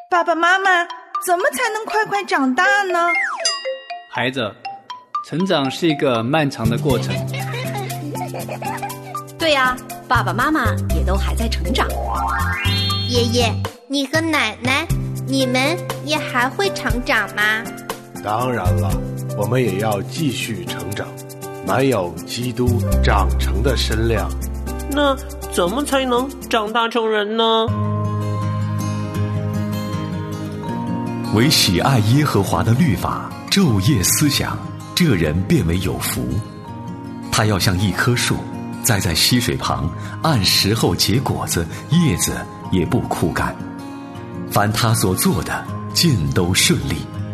爸爸妈妈，怎么才能快快长大呢？ 孩子，成长是一个漫长的过程。 对呀，爸爸妈妈也都还在成长。 爷爷，你和奶奶，你们也还会成长吗？ 当然了，我们也要继续成长，满有基督长成的身量。 那怎么才能长大成人呢？ 唯喜爱耶和华的律法，昼夜思想，这人便为有福。他要像一棵树，栽在溪水旁，按时候结果子，叶子也不枯干。凡他所做的，尽都顺利。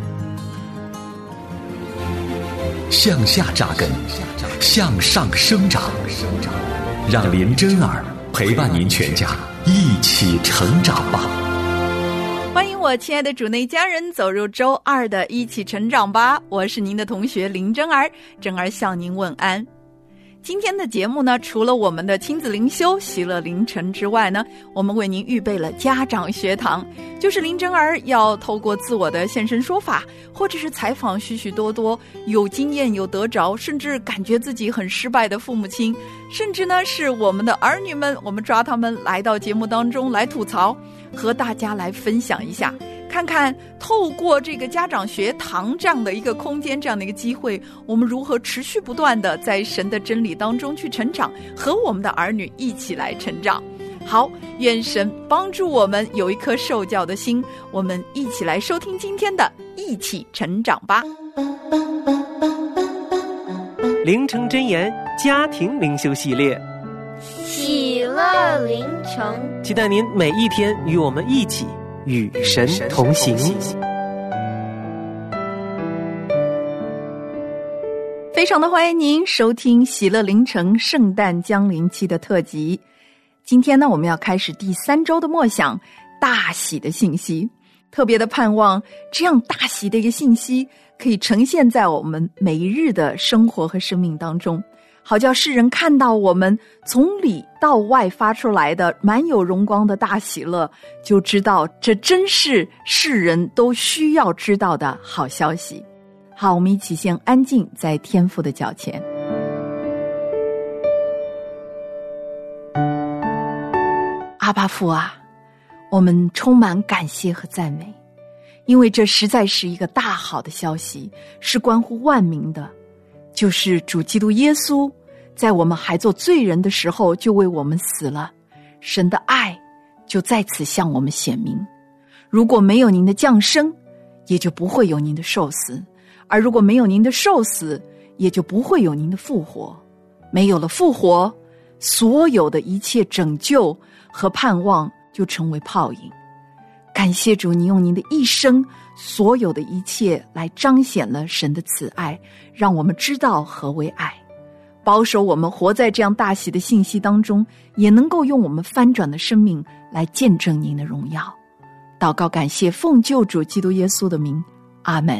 向下扎根，向上生长，让林真儿陪伴您全家一起成长吧。 欢迎我亲爱的主内家人走入周二的一起成长吧，我是您的同学林真儿，真儿向您问安。今天的节目呢，除了我们的亲子灵修喜乐凌晨之外呢，我们为您预备了家长学堂，就是林真儿要透过自我的现身说法，或者是采访许许多多有经验有得着，甚至感觉自己很失败的父母亲，甚至呢是我们的儿女们，我们抓他们来到节目当中来吐槽，和大家来分享一下，看看透过这个家长学堂这样的一个空间，这样的一个机会，我们如何持续不断的在神的真理当中去成长，和我们的儿女一起来成长。好，愿神帮助我们有一颗受教的心，我们一起来收听今天的一起成长吧。 灵城真言家庭灵修系列， 喜乐凌晨， 期待您每一天与我们一起与神同行。 非常的欢迎您收听喜乐凌晨圣诞降临期的特辑。今天呢，我们要开始第3周的默想大喜的信息，特别的盼望这样大喜的一个信息可以呈现在我们每一日的生活和生命当中，好叫世人看到我们从里到外发出来的满有荣光的大喜乐，就知道这真是世人都需要知道的好消息。好，我们一起先安静在天父的脚前。阿爸父啊，我们充满感谢和赞美，因为这实在是一个大好的消息，是关乎万民的，就是主基督耶稣在我们还做罪人的时候就为我们死了，神的爱就在此向我们显明。如果没有您的降生，也就不会有您的受死，而如果没有您的受死，也就不会有您的复活。没有了复活，所有的一切拯救和盼望就成为泡影。感谢主，您用您的一生所有的一切来彰显了神的慈爱，让我们知道何为爱，保守我们活在这样大喜的信息当中，也能够用我们翻转的生命来见证您的荣耀。祷告感谢，奉救主基督耶稣的名，阿们。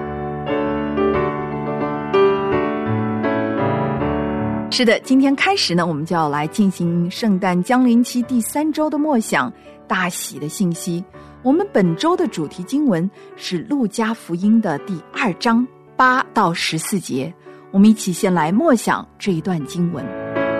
是的，今天开始呢，我们就要来进行圣诞降临期第3周的默想大喜的信息。我们本周的主题经文是路加福音的第2章8到14节，我们一起先来默想这一段经文。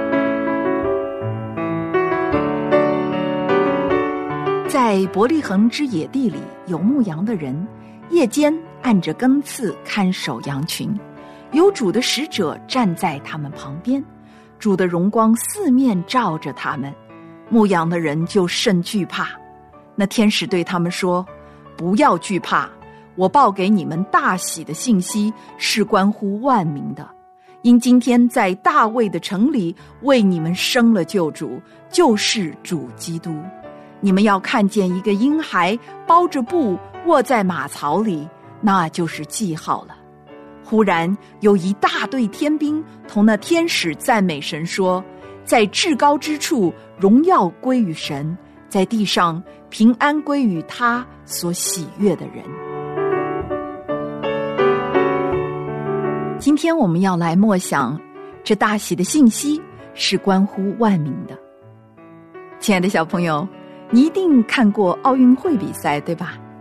在伯利恒之野地里，有牧羊的人，夜间按着更次看守羊群，有主的使者站在他们旁边，主的荣光四面照着他们，牧羊的人就甚惧怕。那天使对他们说，不要惧怕，我报给你们大喜的信息是关乎万民的，因今天在大卫的城里为你们生了救主，就是主基督。你们要看见一个婴孩包着布卧在马槽里，那就是记号了。忽然有一大队天兵同那天使赞美神说，在至高之处荣耀归于神，在地上平安归于他所喜悦的人。今天我们要来默想这大喜的信息是关乎万民的。亲爱的小朋友，你一定看过奥运会比赛，对吧？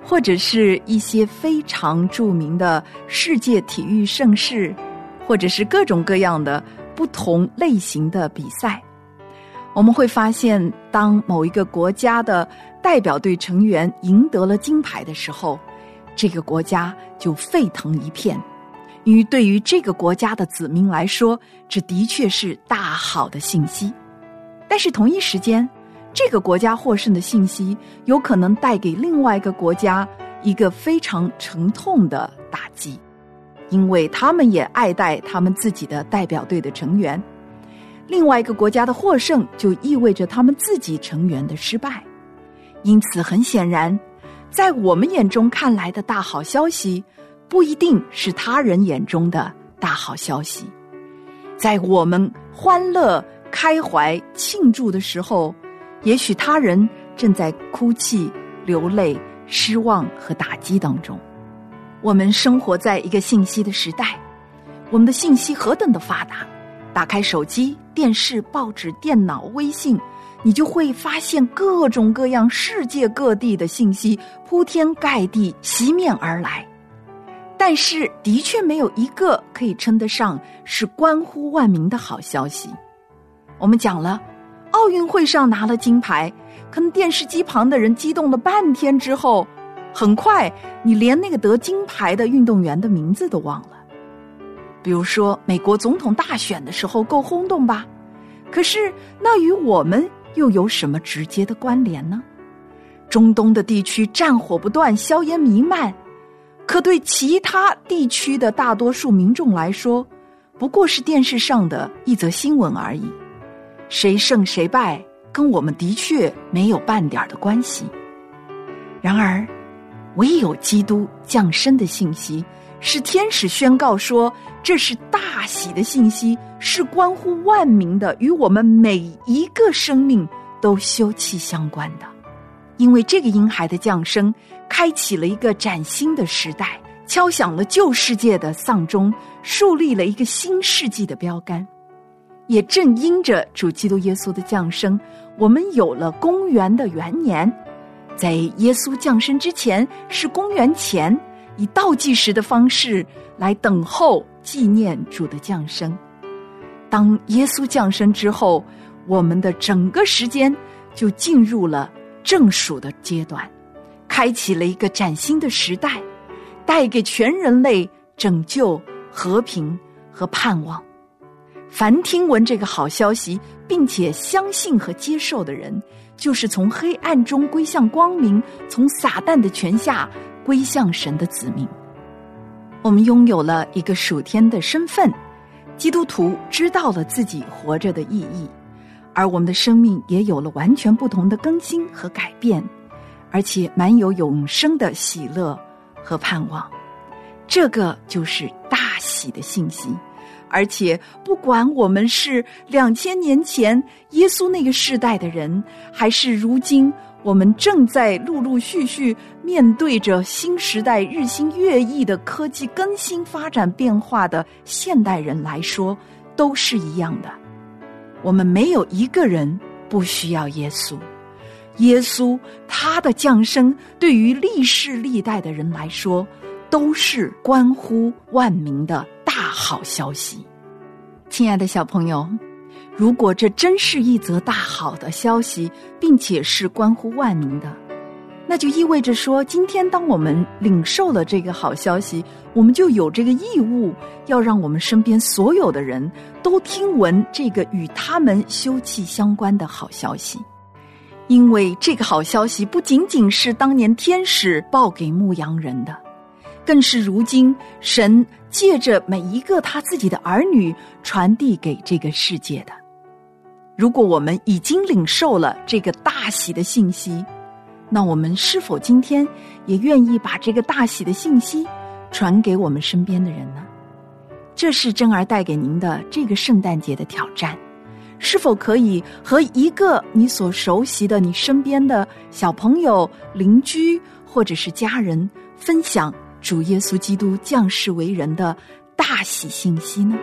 或者是一些非常著名的世界体育盛事，或者是各种各样的不同类型的比赛，我们会发现，当某一个国家的代表队成员赢得了金牌的时候，这个国家就沸腾一片。因为对于这个国家的子民来说，这的确是大好的信息。但是同一时间，这个国家获胜的信息有可能带给另外一个国家一个非常沉痛的打击，因为他们也爱戴他们自己的代表队的成员。另外一个国家的获胜就意味着他们自己成员的失败。因此很显然，在我们眼中看来的大好消息，不一定是他人眼中的大好消息。在我们欢乐、开怀、庆祝的时候，也许他人正在哭泣、流泪、失望和打击当中。我们生活在一个信息的时代，我们的信息何等的发达，打开手机、电视、报纸、电脑、微信，你就会发现各种各样世界各地的信息铺天盖地袭面而来。但是的确没有一个可以称得上是关乎万民的好消息。我们讲了，奥运会上拿了金牌，可能电视机旁的人激动了半天之后，很快你连那个得金牌的运动员的名字都忘了。比如说美国总统大选的时候够轰动吧，可是那与我们又有什么直接的关联呢？中东的地区战火不断，硝烟弥漫，可对其他地区的大多数民众来说，不过是电视上的一则新闻而已。谁胜谁败跟我们的确没有半点的关系。然而唯有基督降生的信息，是天使宣告说这是大喜的信息，是关乎万民的，与我们每一个生命都休戚相关的。因为这个婴孩的降生开启了一个崭新的时代，敲响了旧世界的丧钟，树立了一个新世纪的标杆。也正因着主基督耶稣的降生，我们有了公元的元年。在耶稣降生之前是公元前，以倒计时的方式来等候纪念主的降生。当耶稣降生之后，我们的整个时间就进入了正数的阶段，开启了一个崭新的时代，带给全人类拯救、和平和盼望。凡听闻这个好消息并且相信和接受的人，就是从黑暗中归向光明，从撒旦的权下归向神的子民。我们拥有了一个属天的身份，基督徒知道了自己活着的意义，而我们的生命也有了完全不同的更新和改变，而且满有永生的喜乐和盼望。这个就是大喜的信息。而且不管我们是2000年前耶稣那个世代的人，还是如今我们正在陆陆续续面对着新时代日新月异的科技更新发展变化的现代人来说，都是一样的。我们没有一个人不需要耶稣。耶稣他的降生对于历世历代的人来说，都是关乎万民的大好消息。亲爱的小朋友，如果这真是一则大好的消息，并且是关乎万民的，那就意味着说，今天当我们领受了这个好消息，我们就有这个义务，要让我们身边所有的人都听闻这个与他们休戚相关的好消息。因为这个好消息不仅仅是当年天使报给牧羊人的，更是如今神借着每一个他自己的儿女传递给这个世界的。如果我们已经领受了这个大喜的信息，那我们是否今天也愿意把这个大喜的信息传给我们身边的人呢？这是真儿带给您的这个圣诞节的挑战。是否可以和一个你所熟悉的你身边的小朋友、邻居或者是家人分享主耶稣基督降世为人的大喜信息呢？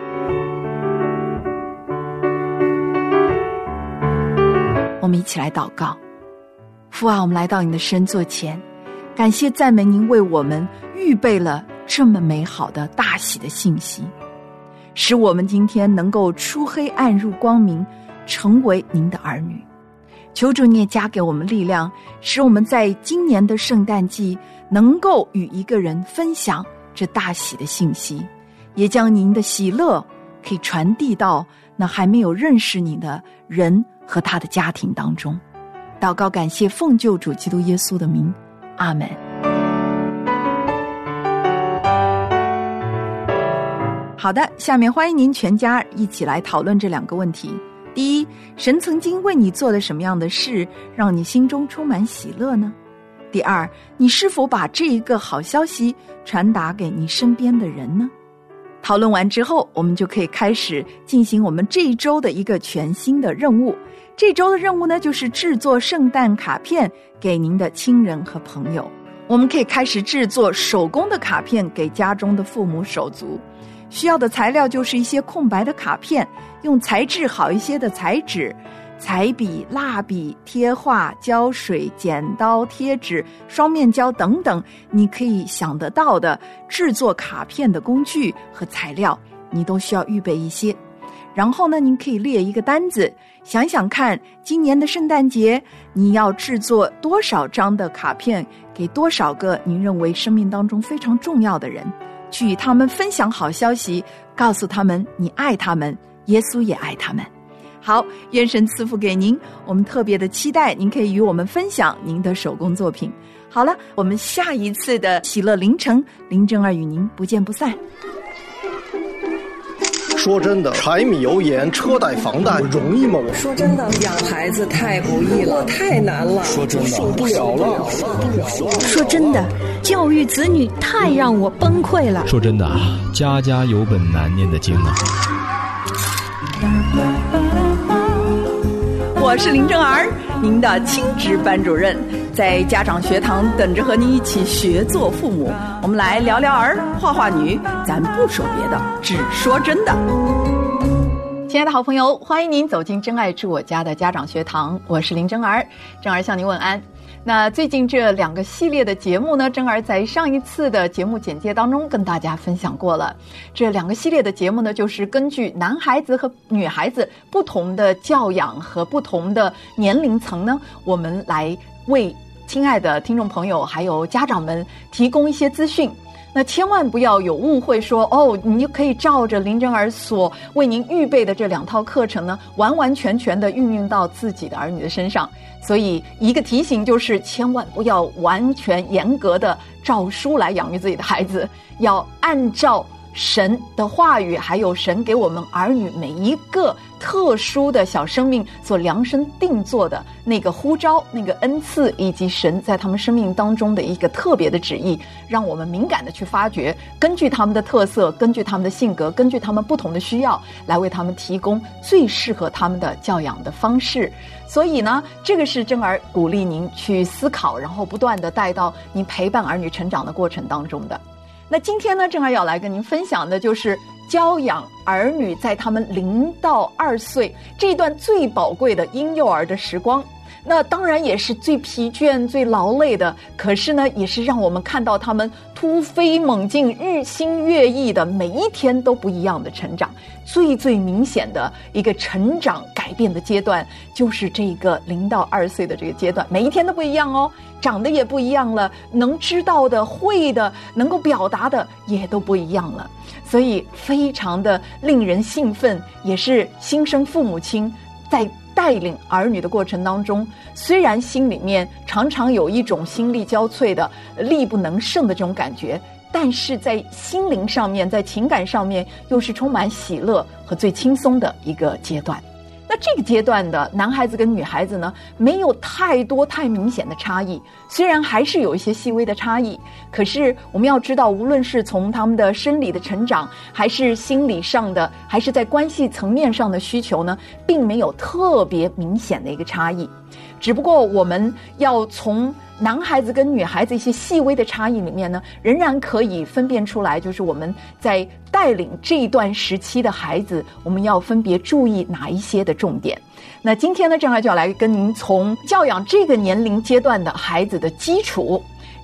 我们一起来祷告。父啊，我们来到你的圣座前， 感谢赞美您为我们预备了这么美好的大喜的信息，使我们今天能够出黑暗入光明，成为您的儿女。求主你也加给我们力量，使我们在今年的圣诞季能够与一个人分享这大喜的信息，也将您的喜乐可以传递到那还没有认识你的人和他的家庭当中。祷告感谢奉救主基督耶稣的名，阿们。好的，下面欢迎您全家一起来讨论这2个问题。第一，神曾经为你做了什么样的事，让你心中充满喜乐呢？第二，你是否把这一个好消息传达给你身边的人呢？讨论完之后，我们就可以开始进行我们这一周的一个全新的任务。这周的任务呢，就是制作圣诞卡片给您的亲人和朋友。我们可以开始制作手工的卡片给家中的父母手足。需要的材料就是一些空白的卡片，用材质好一些的材质，彩笔、蜡笔、贴画、胶水、剪刀、贴纸、双面胶等等，你可以想得到的制作卡片的工具和材料，你都需要预备一些。然后呢，您可以列一个单子，想想看，今年的圣诞节你要制作多少张的卡片给多少个您认为生命当中非常重要的人，去与他们分享好消息，告诉他们你爱他们，耶稣也爱他们。好，愿神赐福给您，我们特别的期待您可以与我们分享您的手工作品。好了，我们下一次的喜乐凌晨，林正儿与您不见不散。 说真的，柴米油盐车贷房贷容易吗？ 说真的，养孩子太不易了，太难了。 说真的，受不了了。 说真的，教育子女太让我崩溃了。 说真的，家家有本难念的经啊。 我是林正儿，您的亲职班主任，在家长学堂等着和您一起学做父母。我们来聊聊儿，画画女，咱不说别的，只说真的。亲爱的好朋友，欢迎您走进真爱住我家的家长学堂，我是林正儿，正儿向您问安。那最近这2个系列的节目呢，正儿在上一次的节目简介当中跟大家分享过了。这2个系列的节目呢，就是根据男孩子和女孩子不同的教养和不同的年龄层呢，我们来为亲爱的听众朋友还有家长们提供一些资讯。那千万不要有误会说，你就可以照着林正儿所为您预备的这2套课程呢，完完全全的运用到自己的儿女的身上。所以一个提醒就是，千万不要完全严格的照书来养育自己的孩子，要按照神的话语，还有神给我们儿女每一个特殊的小生命所量身定做的那个呼召、那个恩赐，以及神在他们生命当中的一个特别的旨意，让我们敏感的去发掘，根据他们的特色，根据他们的性格，根据他们不同的需要，来为他们提供最适合他们的教养的方式。所以呢，这个是正儿鼓励您去思考，然后不断的带到您陪伴儿女成长的过程当中的。那今天呢，正儿要来跟您分享的就是教养儿女在他们0到2岁这一段最宝贵的婴幼儿的时光。那当然也是最疲倦、最劳累的，可是呢，也是让我们看到他们突飞猛进、日新月异的每一天都不一样的成长。最明显的一个成长改变的阶段，就是这个0到2岁的这个阶段，每一天都不一样哦，长得也不一样了，能知道的、会的、能够表达的也都不一样了，所以非常的令人兴奋，也是新生父母亲在带领儿女的过程当中，虽然心里面常常有一种心力交瘁的、力不能胜的这种感觉，但是在心灵上面，在情感上面又是充满喜乐和最轻松的一个阶段。那这个阶段的男孩子跟女孩子呢，没有太明显的差异，虽然还是有一些细微的差异，可是我们要知道，无论是从他们的生理的成长，还是心理上的，还是在关系层面上的需求呢，并没有特别明显的一个差异。只不过我们要从男孩子跟女孩子一些细微的差异里面呢，仍然可以分辨出来，就是我们在带领这一段时期的孩子，我们要分别注意哪一些的重点。那今天呢，正好就要来跟您从教养这个年龄阶段的孩子的基础，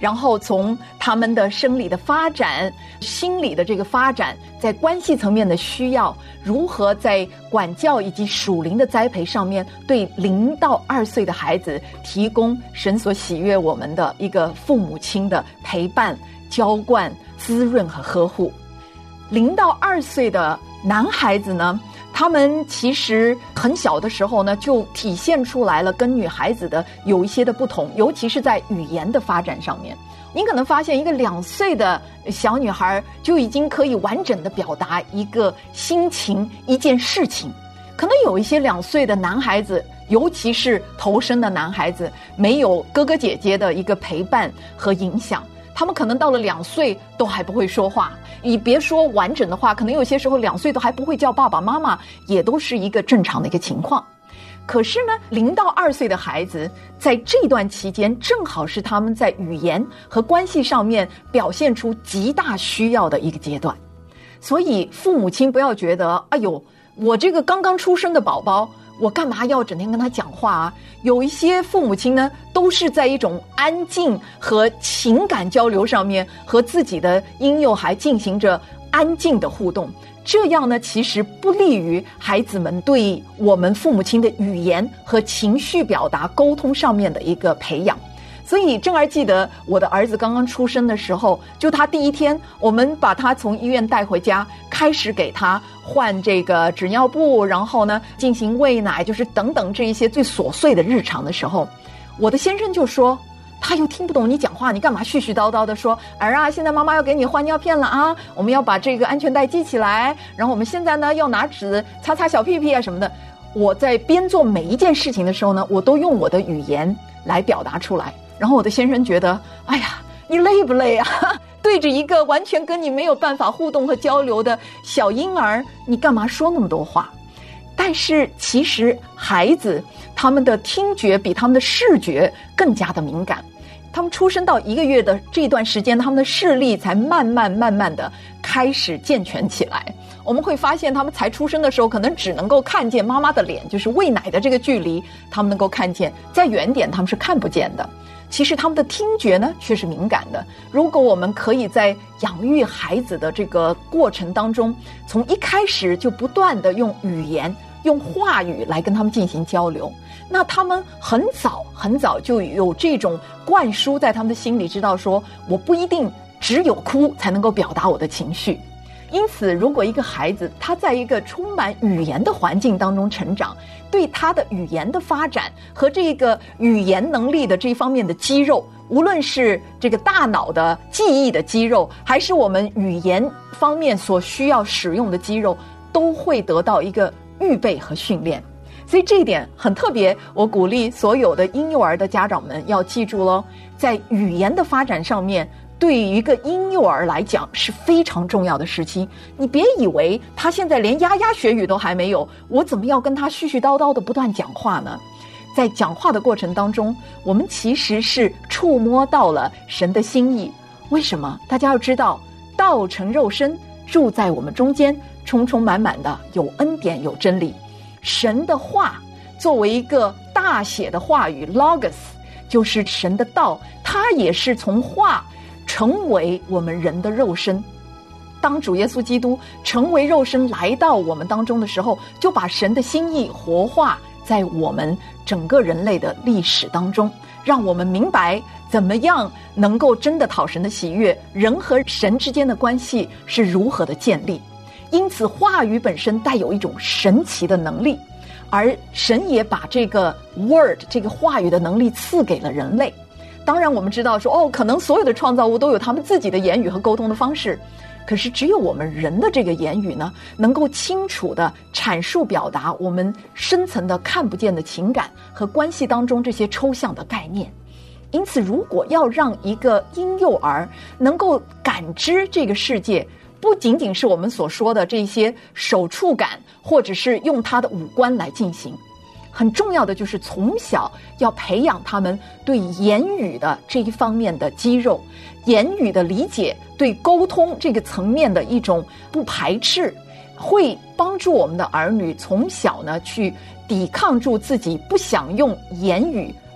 然后从他们的生理的发展、心理的这个发展，在关系层面的需要，如何在管教以及属灵的栽培上面，对0到2岁的孩子提供神所喜悦我们的一个父母亲的陪伴、浇灌、滋润和呵护。0到2岁的男孩子呢，他们其实很小的时候呢，就体现出来了跟女孩子的有一些的不同，尤其是在语言的发展上面。您可能发现一个2岁的小女孩就已经可以完整的表达一个心情、一件事情。可能有一些2岁的男孩子，尤其是头生的男孩子，没有哥哥姐姐的一个陪伴和影响，他们可能到了2岁都还不会说话，你别说完整的话，可能有些时候2岁都还不会叫爸爸妈妈，也都是一个正常的一个情况。可是呢，0到2岁的孩子在这段期间，正好是他们在语言和关系上面表现出极大需要的一个阶段。所以父母亲不要觉得，哎呦，我这个刚刚出生的宝宝，我干嘛要整天跟他讲话啊？有一些父母亲呢，都是在一种安静和情感交流上面，和自己的婴幼孩进行着安静的互动。这样呢，其实不利于孩子们对我们父母亲的语言和情绪表达、沟通上面的一个培养。所以正儿记得我的儿子刚刚出生的时候，就他第1天，我们把他从医院带回家，开始给他换这个纸尿布，然后呢进行喂奶，就是等等这一些最琐碎的日常的时候，我的先生就说，他又听不懂你讲话，你干嘛絮絮叨叨的说，儿啊，现在妈妈要给你换尿片了啊，我们要把这个安全带系起来，然后我们现在呢要拿纸擦擦小屁屁啊什么的。我在边做每一件事情的时候呢，我都用我的语言来表达出来。然后我的先生觉得，哎呀，你累不累啊？对着一个完全跟你没有办法互动和交流的小婴儿，你干嘛说那么多话？但是其实孩子他们的听觉比他们的视觉更加的敏感，他们出生到1个月的这段时间，他们的视力才慢慢的开始健全起来。我们会发现他们才出生的时候，可能只能够看见妈妈的脸，就是喂奶的这个距离他们能够看见，再远点他们是看不见的。其实他们的听觉呢却是敏感的。如果我们可以在养育孩子的这个过程当中，从一开始就不断的用语言、用话语来跟他们进行交流，那他们很早就有这种灌输在他们的心里，知道说我不一定只有哭才能够表达我的情绪。因此如果一个孩子他在一个充满语言的环境当中成长，对他的语言的发展和这个语言能力的这方面的肌肉，无论是这个大脑的记忆的肌肉，还是我们语言方面所需要使用的肌肉，都会得到一个预备和训练。所以这一点很特别，我鼓励所有的婴幼儿的家长们要记住咯，在语言的发展上面，对于一个婴幼儿来讲是非常重要的时期。你别以为他现在连牙牙学语都还没有，我怎么要跟他絮絮叨叨的不断讲话呢？在讲话的过程当中，我们其实是触摸到了神的心意。为什么？大家要知道，道成肉身，住在我们中间，充充满满的有恩典有真理。神的话作为一个大写的话语 Logos， 就是神的道，它也是从话成为我们人的肉身。当主耶稣基督成为肉身来到我们当中的时候，就把神的心意活化在我们整个人类的历史当中，让我们明白怎么样能够真的讨神的喜悦，人和神之间的关系是如何的建立。因此话语本身带有一种神奇的能力，而神也把这个 word 这个话语的能力赐给了人类。当然我们知道说，可能所有的创造物都有他们自己的言语和沟通的方式，可是只有我们人的这个言语呢，能够清楚地阐述表达我们深层的看不见的情感和关系当中这些抽象的概念。因此如果要让一个婴幼儿能够感知这个世界，不仅仅是我们所说的这些手触感，或者是用他的五官来进行，很重要的就是从小要培养他们对言语的这一方面的肌肉，言语的理解，对沟通这个层面的一种不排斥，会帮助我们的儿女从小呢去抵抗住自己不想用言语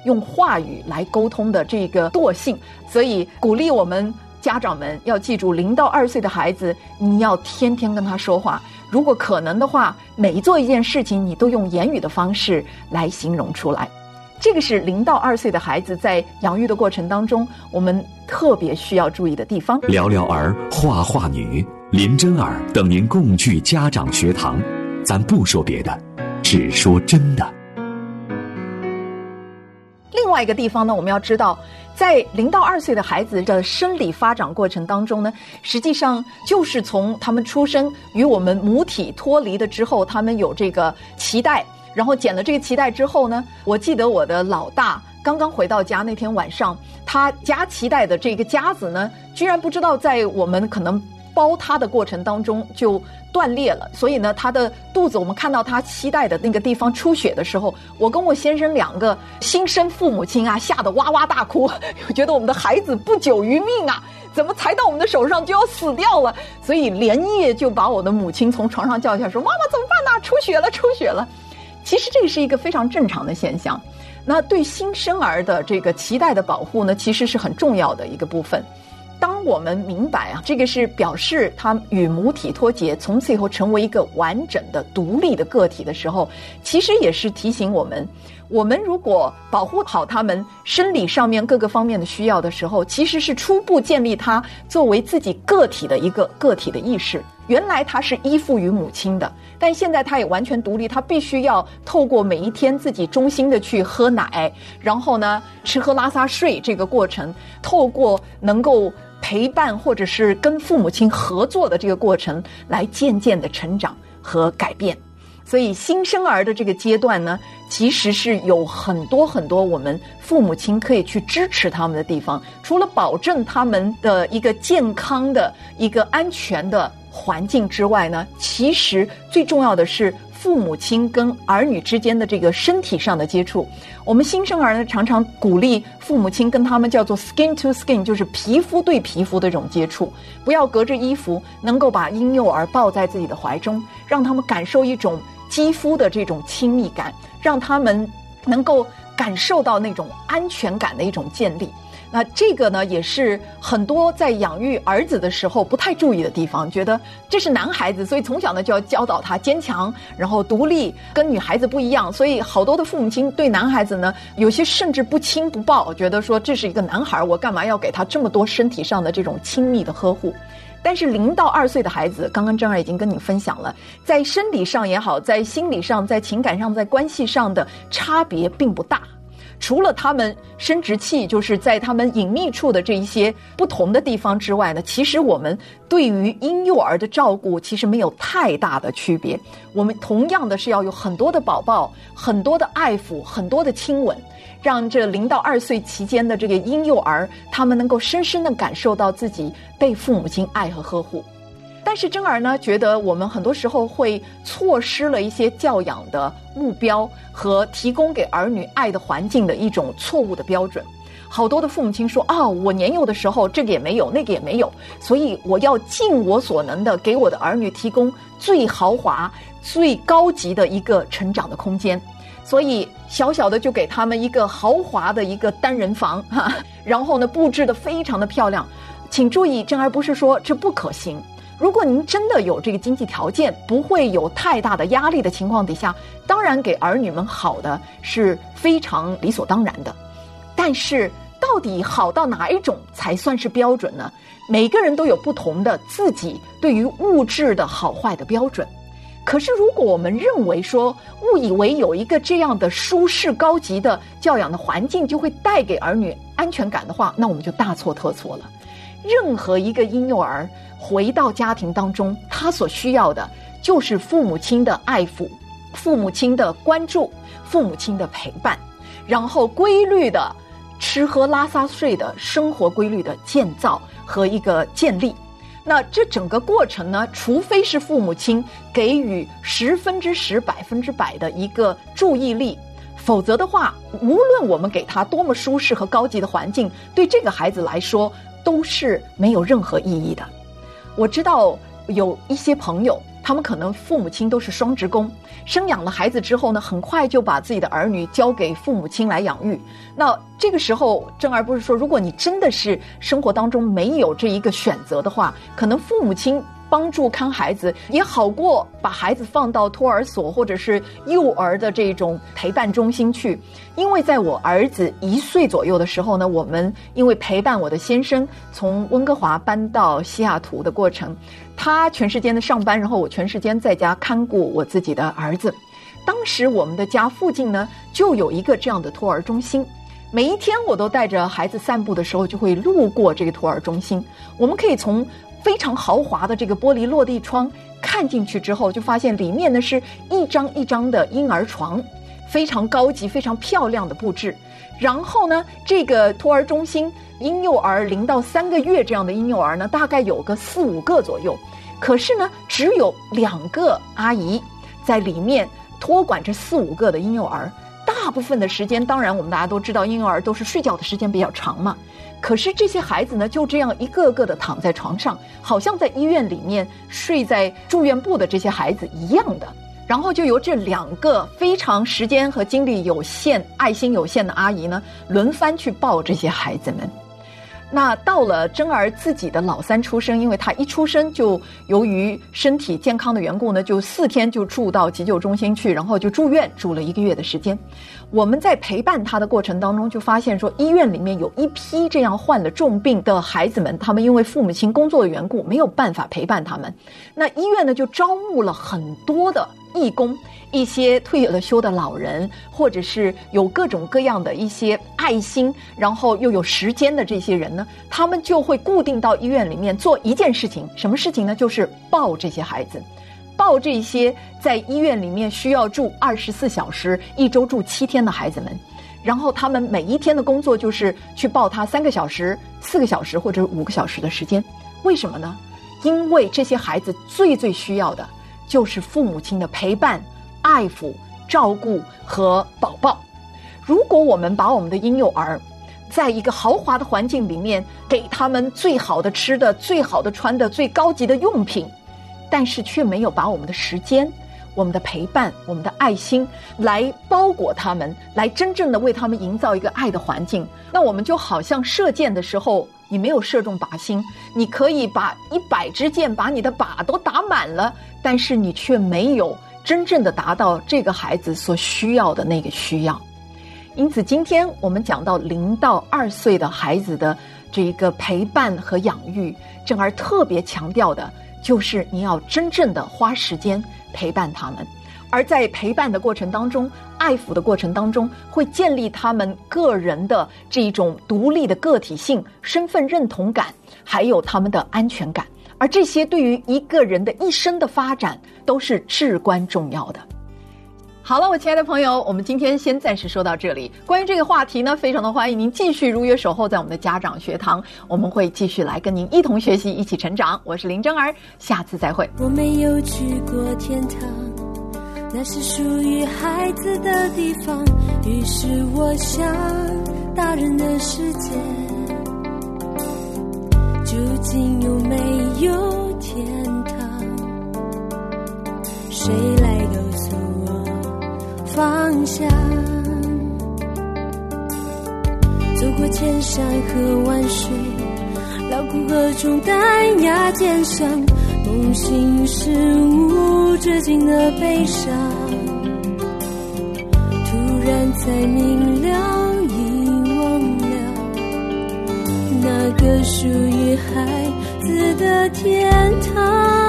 用话语来沟通的这个惰性，所以鼓励我们家长们要记住，0到2岁的孩子，你要天天跟他说话。如果可能的话，每做一件事情，你都用言语的方式来形容出来。这个是0到2岁的孩子在养育的过程当中，我们特别需要注意的地方。 聊聊儿，话话女，林真儿等您共聚家长学堂，咱不说别的，只说真的。 另外一个地方呢，我们要知道，在0到2岁的孩子的生理发展过程当中呢，实际上就是从他们出生与我们母体脱离的之后，他们有这个脐带，然后剪了这个脐带之后呢，我记得我的老大刚刚回到家那天晚上，他夹脐带的这个夹子呢，居然不知道在我们可能包他的过程当中就断裂了，所以呢，他的肚子我们看到他脐带的那个地方出血的时候，我跟我先生2个新生父母亲啊，吓得哇哇大哭，我觉得我们的孩子不久于命啊，怎么才到我们的手上就要死掉了？所以连夜就把我的母亲从床上叫下，说：“妈妈怎么办呢？出血了，出血了。”其实这个是一个非常正常的现象。那对新生儿的这个脐带的保护呢，其实是很重要的一个部分。当我们明白啊，这个是表示他与母体脱节，从此以后成为一个完整的独立的个体的时候，其实也是提醒我们，我们如果保护好他们生理上面各个方面的需要的时候，其实是初步建立他作为自己个体的一个个体的意识。原来他是依附于母亲的，但现在他也完全独立，他必须要透过每一天自己忠心的去喝奶，然后呢吃喝拉撒睡这个过程，透过能够陪伴或者是跟父母亲合作的这个过程，来渐渐的成长和改变。所以新生儿的这个阶段呢，其实是有很多很多我们父母亲可以去支持他们的地方。除了保证他们的一个健康的一个安全的环境之外呢，其实最重要的是父母亲跟儿女之间的这个身体上的接触。我们新生儿呢，常常鼓励父母亲跟他们叫做 skin to skin， 就是皮肤对皮肤的这种接触，不要隔着衣服，能够把婴幼儿抱在自己的怀中，让他们感受一种肌肤的这种亲密感，让他们能够感受到那种安全感的一种建立。那这个呢，也是很多在养育儿子的时候不太注意的地方，觉得这是男孩子，所以从小呢就要教导他坚强，然后独立，跟女孩子不一样。所以好多的父母亲对男孩子呢，有些甚至不亲不抱，觉得说这是一个男孩，我干嘛要给他这么多身体上的这种亲密的呵护。但是0到2岁的孩子，刚刚张儿已经跟你分享了，在生理上也好，在心理上，在情感上，在关系上的差别并不大。除了他们生殖器就是在他们隐秘处的这一些不同的地方之外呢，其实我们对于婴幼儿的照顾其实没有太大的区别。我们同样的是要有很多的宝宝，很多的爱抚，很多的亲吻，让这0到2岁期间的这个婴幼儿，他们能够深深地感受到自己被父母亲爱和呵护。但是真儿呢，觉得我们很多时候会错失了一些教养的目标和提供给儿女爱的环境的一种错误的标准。好多的父母亲说啊，我年幼的时候这个也没有，那个也没有，所以我要尽我所能的给我的儿女提供最豪华、最高级的一个成长的空间。所以小小的就给他们一个豪华的一个单人房然后呢布置得非常的漂亮。请注意，真儿不是说这不可行。如果您真的有这个经济条件，不会有太大的压力的情况底下，当然给儿女们好的是非常理所当然的。但是到底好到哪一种才算是标准呢？每个人都有不同的自己对于物质的好坏的标准。可是如果我们认为说，误以为有一个这样的舒适高级的教养的环境就会带给儿女安全感的话，那我们就大错特错了。任何一个婴幼儿回到家庭当中，他所需要的就是父母亲的爱抚，父母亲的关注，父母亲的陪伴，然后规律的吃喝拉撒睡的生活规律的建造和一个建立。那这整个过程呢，除非是父母亲给予10%、100%的一个注意力，否则的话，无论我们给他多么舒适和高级的环境，对这个孩子来说都是没有任何意义的。我知道有一些朋友， 他们可能父母亲都是双职工，生养了孩子之后呢，很快就把自己的儿女交给父母亲来养育。那这个时候，珍儿不是说，如果你真的是生活当中没有这一个选择的话，可能父母亲帮助看孩子也好过把孩子放到托儿所或者是幼儿的这种陪伴中心去。因为在我儿子1岁左右的时候呢，我们因为陪伴我的先生从温哥华搬到西雅图的过程，他全时间的上班，然后我全时间在家看顾我自己的儿子。当时我们的家附近呢就有一个这样的托儿中心，每一天我都带着孩子散步的时候就会路过这个托儿中心。我们可以从非常豪华的这个玻璃落地窗看进去之后，就发现里面呢是一张一张的婴儿床，非常高级非常漂亮的布置。然后呢，这个托儿中心婴幼儿0到3个月这样的婴幼儿呢，大概有个4、5个左右，可是呢只有2个阿姨在里面托管着4、5个的婴幼儿。大部分的时间，当然我们大家都知道婴幼儿都是睡觉的时间比较长嘛，可是这些孩子呢就这样一个个的躺在床上，好像在医院里面睡在住院部的这些孩子一样的。然后就由这2个非常时间和精力有限、爱心有限的阿姨呢，轮番去抱这些孩子们。那到了珍儿自己的老3出生，因为她一出生就由于身体健康的缘故呢，就4天就住到急救中心去，然后就住院住了1个月的时间。我们在陪伴她的过程当中就发现说，医院里面有一批这样患了重病的孩子们，他们因为父母亲工作的缘故没有办法陪伴他们，那医院呢就招募了很多的义工，一些退了休的老人，或者是有各种各样的一些爱心，然后又有时间的这些人呢，他们就会固定到医院里面做一件事情。什么事情呢？就是抱这些孩子，抱这些在医院里面需要住24小时、1周住7天的孩子们。然后他们每一天的工作就是去抱他3个小时、4个小时或者5个小时的时间。为什么呢？因为这些孩子最需要的就是父母亲的陪伴、爱抚、照顾和宝宝。如果我们把我们的婴幼儿在一个豪华的环境里面，给他们最好的吃的、最好的穿的、最高级的用品，但是却没有把我们的时间、我们的陪伴、我们的爱心来包裹他们，来真正的为他们营造一个爱的环境，那我们就好像射箭的时候，你没有射中靶心，你可以把100支箭把你的靶都打满了，但是你却没有真正的达到这个孩子所需要的那个需要。因此今天我们讲到0到2岁的孩子的这个陪伴和养育，珍儿特别强调的就是你要真正的花时间陪伴他们，而在陪伴的过程当中、爱抚的过程当中，会建立他们个人的这种独立的个体性、身份认同感，还有他们的安全感，而这些对于一个人的一生的发展都是至关重要的。好了，我亲爱的朋友，我们今天先暂时说到这里。关于这个话题呢，非常的欢迎您继续如约守候在我们的家长学堂，我们会继续来跟您一同学习，一起成长。我是林珍儿，下次再会。 我没有去过天堂，那是属于孩子的地方，于是我想大人的世界究竟有没有天堂，谁来告诉我方向，走过千山和万水，劳苦和重担压肩上，梦醒时无止境的悲伤，突然才明了，遗忘了那个属于孩子的天堂。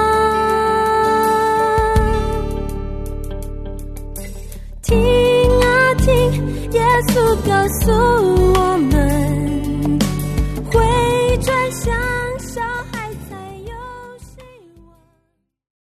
听啊听，耶稣告诉我